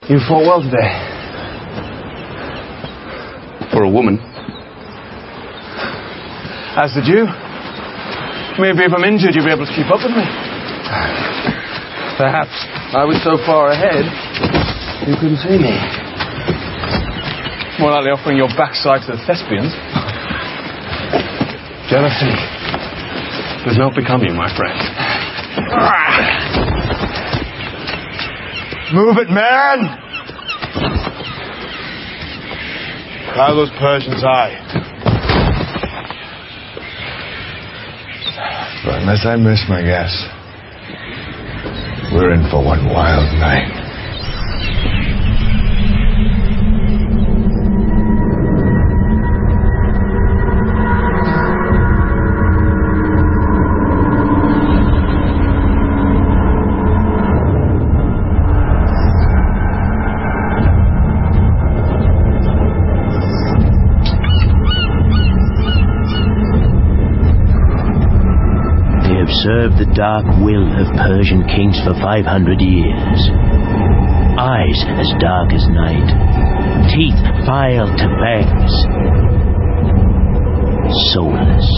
You fought well today. For a woman. As did you. Maybe if I'm injured, you'll be able to keep up with me. Perhaps I was so far ahead, you couldn't see me. More likely offering your backside to the thespians. Jealousy does not become you, my friend. Move it, man! How are those Persians high? But unless I miss my guess, we're in for one wild night. Served the dark will of Persian kings for 500 years. Eyes as dark as night, teeth filed to fangs, soulless.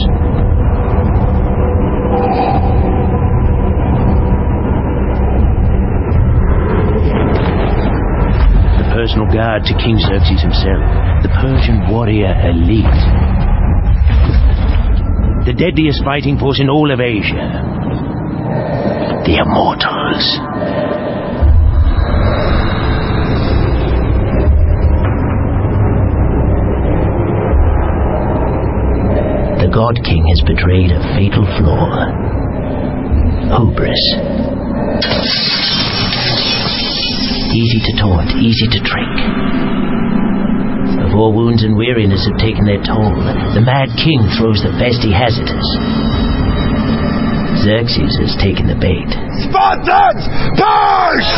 The personal guard to King Xerxes himself, the Persian warrior elite. The deadliest fighting force in all of Asia. The Immortals. The God King has betrayed a fatal flaw. Hubris. Easy to taunt, easy to trick. Before wounds and weariness have taken their toll, the mad king throws the best he has at us. Xerxes has taken the bait. Spartans! Push!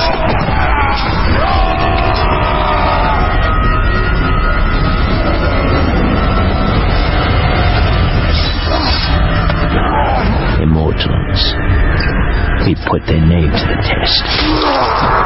Immortals. We put their name to the test.